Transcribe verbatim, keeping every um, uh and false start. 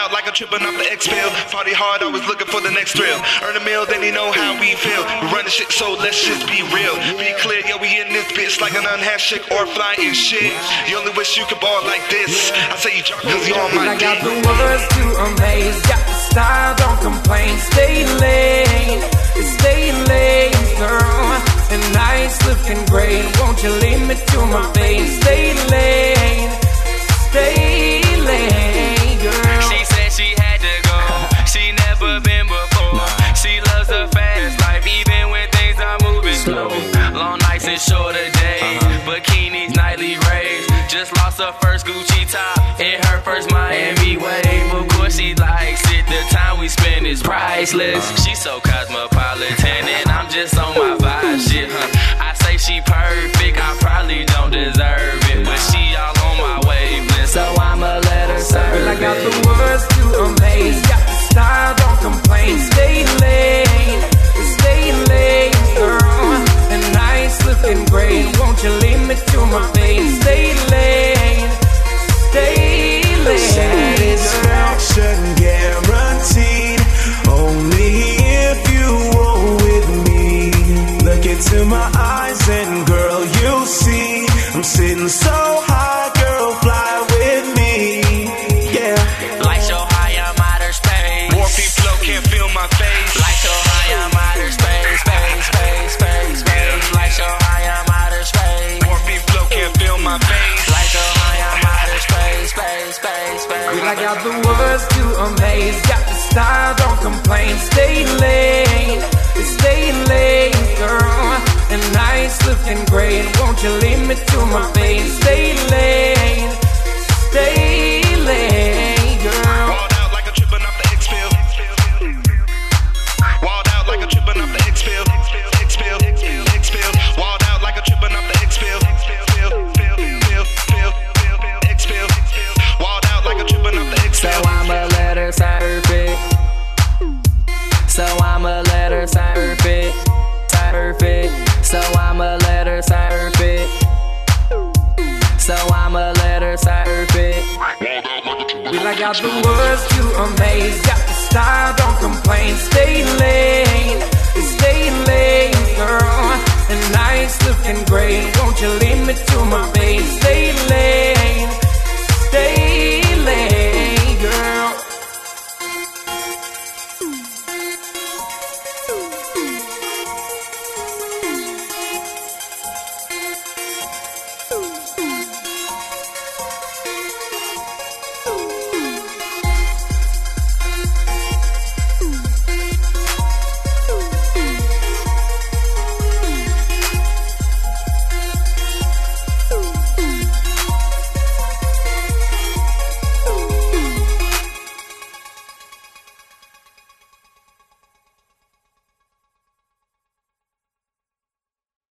out like I'm tripping off the X-Pill. Party hard, always looking for the next thrill. Earn a meal, then he know how we feel. We running shit, so let's just be real. Be clear, yo, we in this bitch like an unhatched chick or flying shit. You only wish you could ball like this. I say you drunk cause you on my I dick. got the words to amaze, got the style, don't complain. Stay late, stay late, girl. And nice looking great, won't you leave me to my face? Stay late, stay late, girl. She said she had to go, she never been before. She loves the fast life, even when things are moving slow. Long nights and shorter days, bikinis, nightly raves. Just lost her first Gucci top in her first Miami wave. Of course she likes it, the time we spend is priceless. She's so cosmopolitan and I'm just on my vibe shit, huh? I say she perfect, I probably don't deserve it, but she all on my wavelength, so I'ma let her serve it. I got the words to amaze, got the style, don't complain. Stay late, stay late, girl. And nice looking great, won't you leave me to my face? Stay late, stay late, satisfaction guaranteed, only if you are with me. Look into my eyes and girl, you'll see I'm sitting so high, girl, fly with me. Yeah, like so high I'm outer space. Morphe flow, can't feel my face. Like so high I'm outer space, space, space, space, space. Like so high I'm outer space. Morphe flow, can't feel my face. Like so high I'm outer space, space, space, space. I got the words to amaze, got the style, don't complain. Stay late, stay late, girl. And nice looking great, won't you leave me to my face? Stay late, stay late, girl. Walled out like I'm tripping off the X-Pill. Walled out like I'm tripping off the X-Pill. X-Pill, X-Pill. Walled out like I'm tripping off the X-Pill. X-Pill. Walled out like I'm tripping off the So X-Pill. I'ma let her serve it. So I'ma let her serve it. Serve it. So I'ma let her serve it. So I'ma let her serve it. Well, I got the words to amaze, got the style, don't complain. Stay late, stay late, girl. And nice looking great, won't you leave me to my face? Stay late,